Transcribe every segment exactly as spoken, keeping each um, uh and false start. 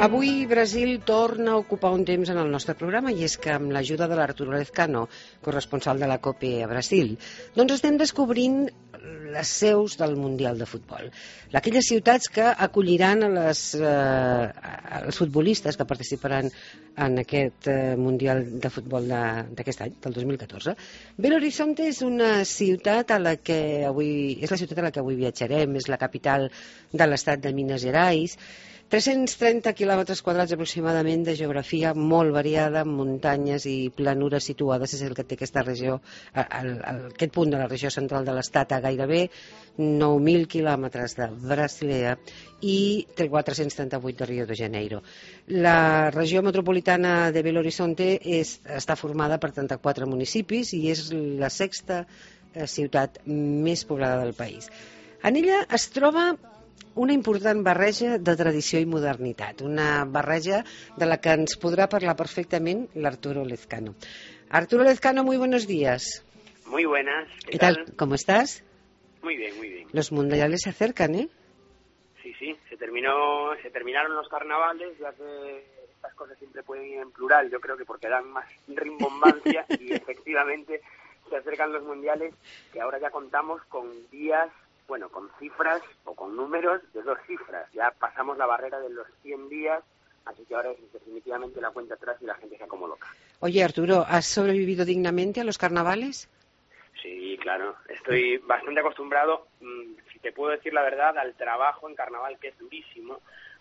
Avui Brasil torna a ocupar un temps en el nostre programa i és que amb l'ajuda de l'Arturo Lezcano, corresponsal de la COPE a Brasil, doncs estem descobrint les seus del Mundial de Futbol. Aquelles ciutats que acolliran a les, eh, els futbolistes que participaran en aquest eh, Mundial de Futbol d'aquest any, del dos mil catorze. Belo Horizonte és una ciutat a la que avui, és la ciutat a la que avui viatjarem, és la capital de l'estat de Minas Gerais. tres-cents trenta quilòmetres quadrats aproximadament de geografia molt variada, amb muntanyes i planures situades, és el que té aquesta regió, el, el, aquest punt de la regió central de l'estat, a gairebé nou mil quilòmetres de Brasilia i quatre-cents trenta-vuit de Rio de Janeiro. La regió metropolitana de Belo Horizonte és, està formada per trenta-quatre municipis i és la sexta ciutat més poblada del país. En ella es troba una important barreja de tradició i modernitat, una barreja de la que ens podrá parlar perfectamente l'Arturo Lezcano. Arturo Lezcano, muy buenos días. Muy buenas. ¿Qué, ¿Qué tal? tal? ¿Cómo estás? Muy bien, muy bien. Los mundiales se acercan, ¿eh? Sí, sí, se terminó, se terminaron los carnavales, ya que estas cosas siempre pueden ir en plural, yo creo que porque dan más rimbombancia y efectivamente se acercan los mundiales, que ahora ya contamos con días, bueno, con cifras o con números de dos cifras. Ya pasamos la barrera de los cien días, así que ahora es definitivamente la cuenta atrás y la gente está como loca. Oye, Arturo, ¿has sobrevivido dignamente a los carnavales? Sí, claro. Estoy bastante acostumbrado, si te puedo decir la verdad, al trabajo en carnaval, que es durísimo,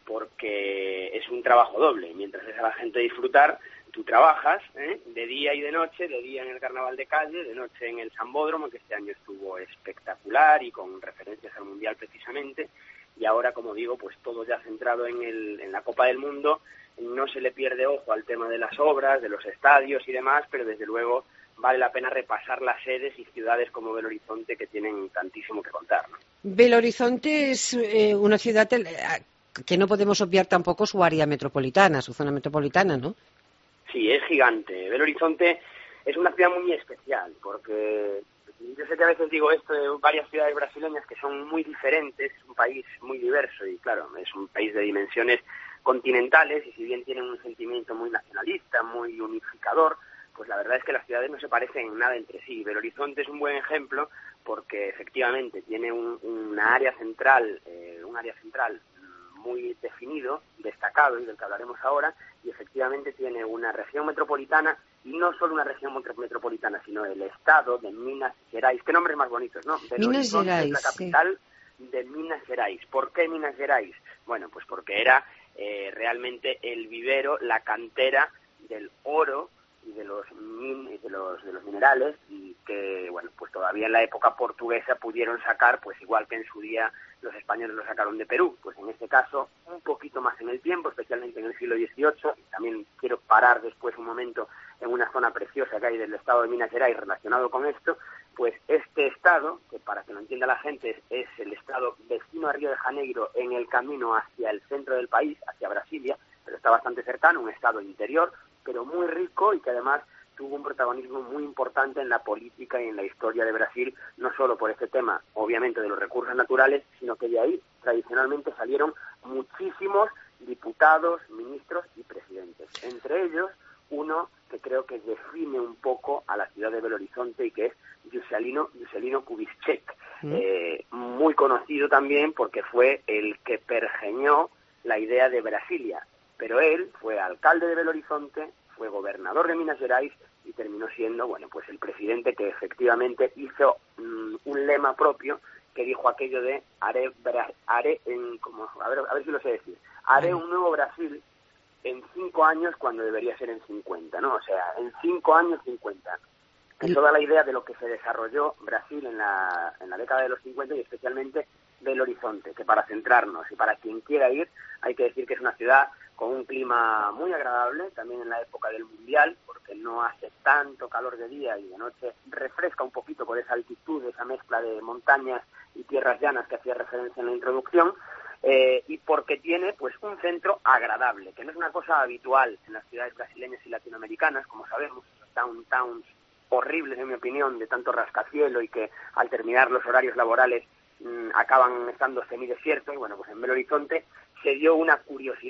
porque es un trabajo doble. Mientras es a la gente disfrutar, tú trabajas, ¿eh? de día y de noche, de día en el carnaval de calle, de noche en el Sambódromo, que este año estuvo espectacular y con referencias al Mundial precisamente, y ahora, como digo, pues todo ya centrado en, el, en la Copa del Mundo. No se le pierde ojo al tema de las obras, de los estadios y demás, pero desde luego vale la pena repasar las sedes y ciudades como Belo Horizonte, que tienen tantísimo que contar, ¿no? Belo Horizonte es eh, una ciudad que no podemos obviar tampoco su área metropolitana, su zona metropolitana, ¿no? Sí, es gigante. Belo Horizonte es una ciudad muy especial, porque yo sé que a veces digo esto de varias ciudades brasileñas que son muy diferentes, es un país muy diverso y claro, es un país de dimensiones continentales y si bien tienen un sentimiento muy nacionalista, muy unificador, pues la verdad es que las ciudades no se parecen en nada entre sí. Belo Horizonte es un buen ejemplo porque efectivamente tiene un, una área central, eh, un área central muy definido, destacado y del que hablaremos ahora, y efectivamente tiene una región metropolitana, y no solo una región metropolitana, sino el estado de Minas Gerais. ¿Qué nombres más bonitos, no? Belo Minas Horizonte Gerais, es la capital sí. de Minas Gerais. ¿Por qué Minas Gerais? Bueno, pues porque era eh, realmente el vivero, la cantera del oro y de los, min, de los de los minerales, y que, bueno, pues todavía en la época portuguesa pudieron sacar, pues igual que en su día los españoles lo sacaron de Perú, pues en este caso un poquito más en el tiempo, especialmente en el siglo dieciocho, y también quiero parar después un momento en una zona preciosa que hay del estado de Minas Gerais relacionado con esto, pues este estado, que para que lo entienda la gente es, es el estado vecino a Río de Janeiro en el camino hacia el centro del país, hacia Brasilia, pero está bastante cercano, un estado interior, pero muy rico y que además tuvo un protagonismo muy importante en la política y en la historia de Brasil, no solo por este tema, obviamente, de los recursos naturales, sino que de ahí tradicionalmente salieron muchísimos diputados, ministros y presidentes. Entre ellos, uno que creo que define un poco a la ciudad de Belo Horizonte y que es Juscelino, Juscelino Kubitschek, ¿Mm? eh, muy conocido también porque fue el que pergeñó la idea de Brasilia. Pero él fue alcalde de Belo Horizonte, fue gobernador de Minas Gerais y terminó siendo, bueno, pues el presidente que efectivamente hizo um, un lema propio que dijo aquello de haré, haré en, como, a ver, a ver si lo sé decir, haré un nuevo Brasil en cinco años cuando debería ser en cincuenta, ¿no? O sea, en cinco años cincuenta. Eso da la idea de lo que se desarrolló Brasil en la, en la década de los cincuenta y especialmente Belo Horizonte, que para centrarnos y para quien quiera ir, hay que decir que es una ciudad con un clima muy agradable, también en la época del Mundial, porque no hace tanto calor de día y de noche refresca un poquito por esa altitud, esa mezcla de montañas y tierras llanas que hacía referencia en la introducción, eh, y porque tiene pues un centro agradable, que no es una cosa habitual en las ciudades brasileñas y latinoamericanas, como sabemos, esos downtowns horribles, en mi opinión, de tanto rascacielos y que al terminar los horarios laborales mmm, acaban estando semidesiertos. Y bueno, pues en Belo Horizonte se dio una curiosidad,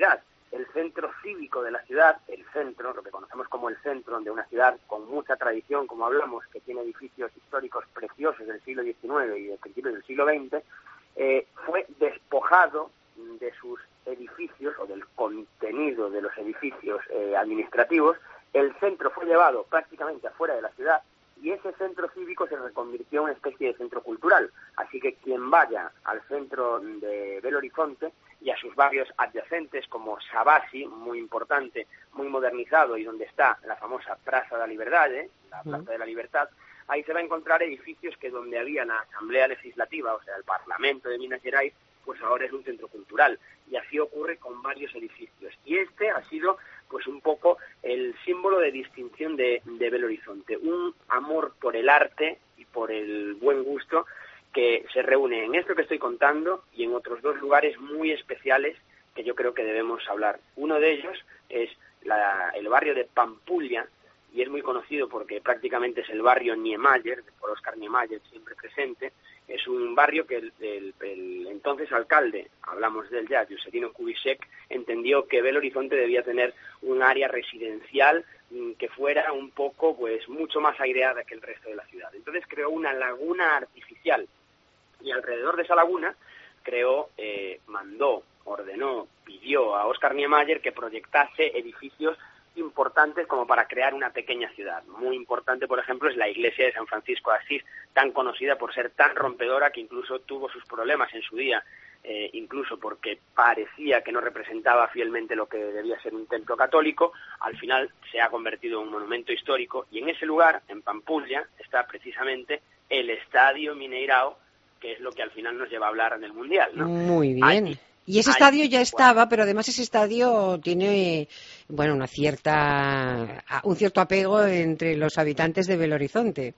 el centro cívico de la ciudad, el centro, lo que conocemos como el centro de una ciudad con mucha tradición, como hablamos, que tiene edificios históricos preciosos del siglo diecinueve y de principios del siglo veinte, eh, fue despojado de sus edificios o del contenido de los edificios eh, administrativos. El centro fue llevado prácticamente afuera de la ciudad y ese centro cívico se reconvirtió en una especie de centro cultural. Así que quien vaya al centro de Belo Horizonte y a sus barrios adyacentes como Sabasi, muy importante, muy modernizado, y donde está la famosa Plaza de la Libertad, ¿eh? la Plaza de la Libertad, ahí se va a encontrar edificios que donde había la Asamblea Legislativa, o sea, el Parlamento de Minas Gerais, pues ahora es un centro cultural. Y así ocurre con varios edificios. Y este ha sido pues un poco el símbolo de distinción de, de Belo Horizonte, un amor por el arte y por el buen gusto que se reúne en esto que estoy contando y en otros dos lugares muy especiales que yo creo que debemos hablar. Uno de ellos es la, el barrio de Pampulha, y es muy conocido porque prácticamente es el barrio Niemeyer, por Oscar Niemeyer, siempre presente. Es un barrio que el, el, el entonces alcalde, hablamos del ya, Juscelino Kubitschek, entendió que Belo Horizonte debía tener un área residencial que fuera un poco, pues, mucho más aireada que el resto de la ciudad. Entonces creó una laguna artificial y alrededor de esa laguna creó, eh, mandó, ordenó, pidió a Oscar Niemeyer que proyectase edificios importantes como para crear una pequeña ciudad. Muy importante, por ejemplo, es la iglesia de San Francisco de Asís, tan conocida por ser tan rompedora que incluso tuvo sus problemas en su día, eh, incluso porque parecía que no representaba fielmente lo que debía ser un templo católico. Al final se ha convertido en un monumento histórico, y en ese lugar, en Pampulha, está precisamente el Estadio Mineirao, que es lo que al final nos lleva a hablar del Mundial, ¿no? Muy bien. Allí, Y ese allí, estadio ya estaba, bueno, pero además ese estadio tiene, bueno, una cierta, un cierto apego entre los habitantes de Belo Horizonte.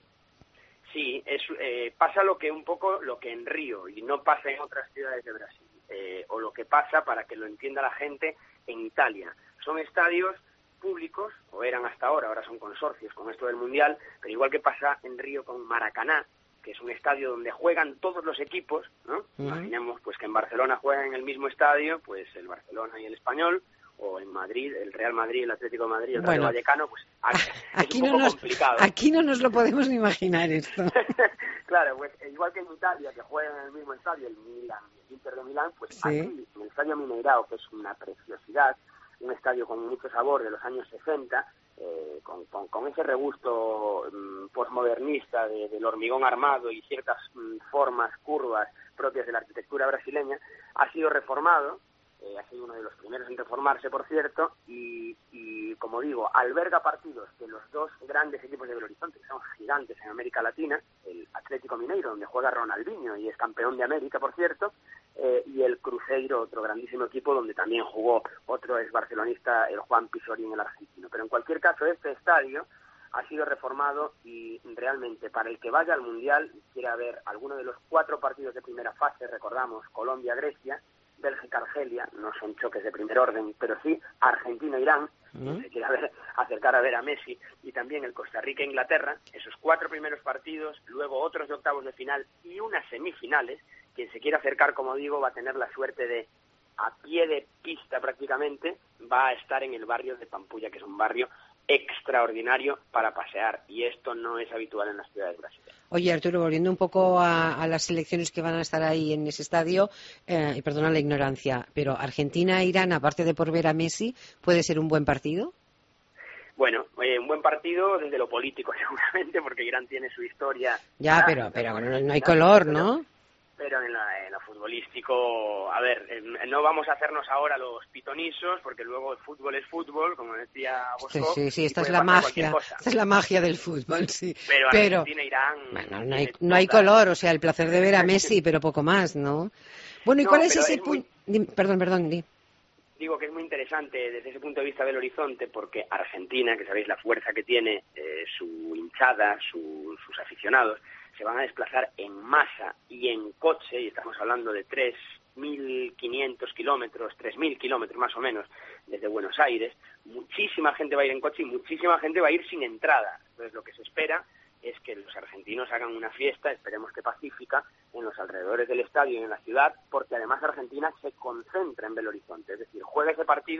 Sí, es, eh, pasa lo que un poco lo que en Río y no pasa en otras ciudades de Brasil, eh, o lo que pasa, para que lo entienda la gente, en Italia. Son estadios públicos, o eran hasta ahora, ahora son consorcios con esto del Mundial, pero igual que pasa en Río con Maracaná, que es un estadio donde juegan todos los equipos, ¿no? Uh-huh. Imaginemos pues que en Barcelona juegan en el mismo estadio, pues el Barcelona y el Español, o en Madrid, el Real Madrid, el Atlético de Madrid, el bueno, Rayo Vallecano, pues aquí es un no poco nos, complicado. Aquí no nos lo podemos ni imaginar esto. Claro, pues igual que en Italia, que juegan en el mismo estadio, el Milan y el Inter de Milán, pues sí. Aquí, en el Estadio Mineirao, que es una preciosidad, un estadio con mucho sabor de los años sesenta, eh, con, con, con ese regusto um, postmodernista de, del hormigón armado y ciertas um, formas, curvas propias de la arquitectura brasileña, ha sido reformado. Eh, ha sido uno de los primeros en reformarse, por cierto, y, y, como digo, alberga partidos de los dos grandes equipos de Belo Horizonte, que son gigantes en América Latina, el Atlético Mineiro, donde juega Ronaldinho y es campeón de América, por cierto, eh, y el Cruzeiro, otro grandísimo equipo, donde también jugó otro ex barcelonista, el Juan Pizorín, el argentino. Pero en cualquier caso, este estadio ha sido reformado y realmente para el que vaya al Mundial y quiera ver alguno de los cuatro partidos de primera fase, recordamos, Colombia-Grecia, Bélgica-Argelia, no son choques de primer orden, pero sí Argentina-Irán, ¿Mm? si se quiere ver, acercar a ver a Messi, y también el Costa Rica-Inglaterra, esos cuatro primeros partidos, luego otros de octavos de final y unas semifinales. Quien se quiera acercar, como digo, va a tener la suerte de, a pie de pista prácticamente, va a estar en el barrio de Pampulha, que es un barrio extraordinario para pasear, y esto no es habitual en las ciudades brasileñas. Oye, Arturo, volviendo un poco a, a las selecciones que van a estar ahí en ese estadio, eh, y perdona la ignorancia, pero Argentina-Irán, aparte de por ver a Messi, ¿puede ser un buen partido? Bueno, eh, un buen partido desde lo político seguramente, porque Irán tiene su historia. Ya, pero, pero no, no hay color, ¿no? Pero en, la, en lo futbolístico, a ver, eh, no vamos a hacernos ahora los pitonisos, porque luego el fútbol es fútbol, como decía Bosco. Sí, sí, sí, esta es la magia, esta es la magia del fútbol, sí. Pero, pero Argentina, Irán... Bueno, no hay, no hay color, o sea, el placer de ver a Messi, pero poco más, ¿no? Bueno, ¿y no, cuál es ese es punto? Muy... Perdón, perdón, di. Digo que es muy interesante desde ese punto de vista del horizonte, porque Argentina, que sabéis la fuerza que tiene, eh, su hinchada, su, sus aficionados, se van a desplazar en masa y en coche, y estamos hablando de tres mil quinientos kilómetros, tres mil kilómetros más o menos, desde Buenos Aires. Muchísima gente va a ir en coche y muchísima gente va a ir sin entrada. Entonces lo que se espera es que los argentinos hagan una fiesta, esperemos que pacífica, en los alrededores del estadio y en la ciudad, porque además Argentina se concentra en Belo Horizonte, es decir, juega ese partido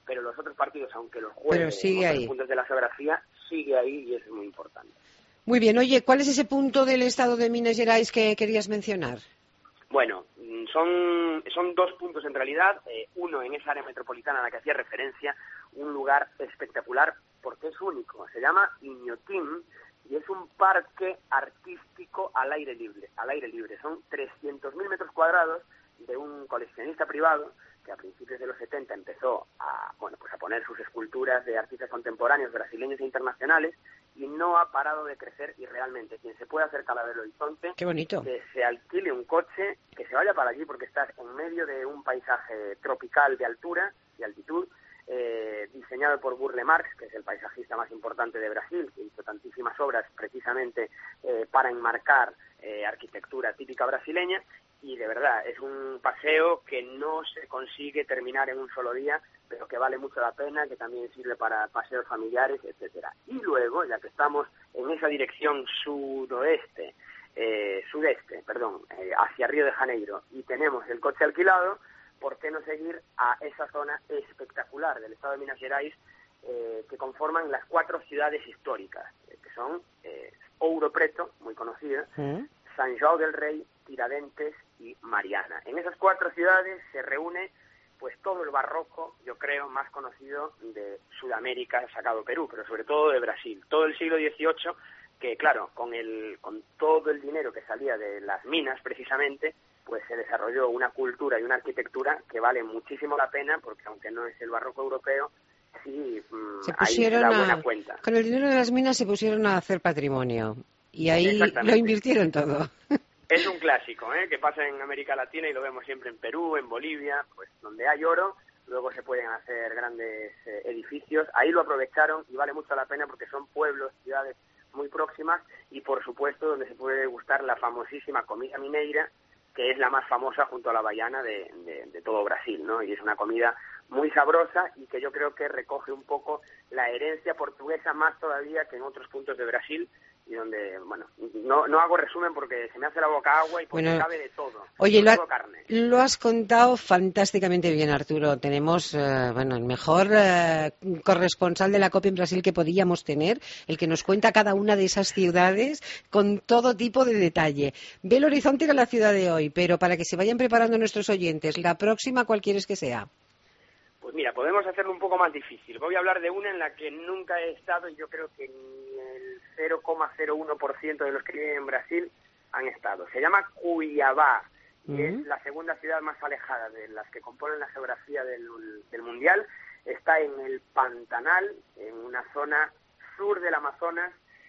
pero los otros partidos, aunque los juegue pero sigue en otros ahí. puntos de la geografía, sigue ahí y eso es muy importante. Muy bien, oye, ¿cuál es ese punto del estado de Minas Gerais que querías mencionar? Bueno, son, son dos puntos en realidad, eh, uno en esa área metropolitana a la que hacía referencia, un lugar espectacular porque es único, se llama Inhotim y es un parque artístico al aire libre, al aire libre, son trescientos mil metros cuadrados de un coleccionista privado que a principios de los setenta empezó a, bueno, pues a poner sus esculturas de artistas contemporáneos brasileños e internacionales y no ha parado de crecer y realmente quien se pueda acercar a ver el horizonte, Qué bonito. que se alquile un coche, que se vaya para allí porque estás en medio de un paisaje tropical de altura y altitud, eh, diseñado por Burle Marx, que es el paisajista más importante de Brasil, que hizo tantísimas obras precisamente eh, para enmarcar eh, arquitectura típica brasileña. Y de verdad, es un paseo que no se consigue terminar en un solo día, pero que vale mucho la pena, que también sirve para paseos familiares, etcétera. Y luego, ya que estamos en esa dirección sudoeste, eh, sudeste, perdón, eh, hacia Río de Janeiro, y tenemos el coche alquilado, ¿por qué no seguir a esa zona espectacular del estado de Minas Gerais, eh, que conforman las cuatro ciudades históricas, eh, que son eh, Ouro Preto, muy conocida, ¿Mm? San João del Rei, Tiradentes y Mariana. En esas cuatro ciudades se reúne pues todo el barroco, yo creo, más conocido de Sudamérica, sacado Perú, pero sobre todo de Brasil. Todo el siglo dieciocho, que claro, con el con todo el dinero que salía de las minas precisamente, pues se desarrolló una cultura y una arquitectura que vale muchísimo la pena, porque aunque no es el barroco europeo, sí, mmm, se ahí se da buena a, cuenta. Con el dinero de las minas se pusieron a hacer patrimonio, y ahí lo invirtieron todo. Es un clásico, ¿eh? Que pasa en América Latina y lo vemos siempre en Perú, en Bolivia, pues donde hay oro, luego se pueden hacer grandes eh, edificios. Ahí lo aprovecharon y vale mucho la pena porque son pueblos, ciudades muy próximas y por supuesto donde se puede gustar la famosísima comida mineira, que es la más famosa junto a la baiana de, de, de todo Brasil, ¿no? Y es una comida muy sabrosa y que yo creo que recoge un poco la herencia portuguesa más todavía que en otros puntos de Brasil, y donde, bueno, no, no hago resumen porque se me hace la boca agua y porque bueno, cabe de todo. Oye, lo, todo carne. lo has contado fantásticamente bien, Arturo. Tenemos, eh, bueno, el mejor eh, corresponsal de la COPE en Brasil que podíamos tener, el que nos cuenta cada una de esas ciudades con todo tipo de detalle. Belo Horizonte era la ciudad de hoy, pero para que se vayan preparando nuestros oyentes, ¿la próxima cuál quieres que sea? Pues mira, podemos hacerlo un poco más difícil. Voy a hablar de una en la que nunca he estado y yo creo que ni el cero coma cero uno por ciento de los que viven en Brasil han estado. Se llama Cuiabá y mm. es la segunda ciudad más alejada de las que componen la geografía del, del Mundial. Está en el Pantanal, en una zona sur del Amazonas,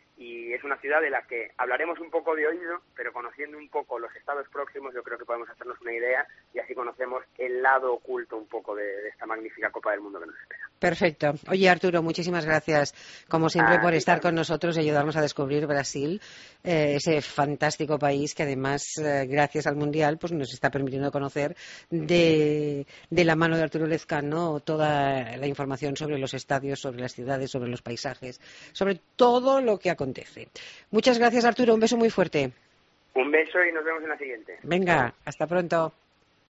y es una ciudad de la que hablaremos un poco de oído, pero conociendo un poco los estados próximos yo creo que podemos hacernos una idea y así conocemos el lado oculto un poco de, de esta magnífica Copa del Mundo que nos espera. Perfecto. Oye, Arturo, muchísimas gracias, como siempre, ah, por sí, estar también con nosotros y ayudarnos a descubrir Brasil, eh, ese fantástico país que además, eh, gracias al Mundial, pues nos está permitiendo conocer de, de la mano de Arturo Lezcano toda la información sobre los estadios, sobre las ciudades, sobre los paisajes, sobre todo lo que acontece. Muchas gracias, Arturo. Un beso muy fuerte. Un beso y nos vemos en la siguiente. Venga, hasta pronto.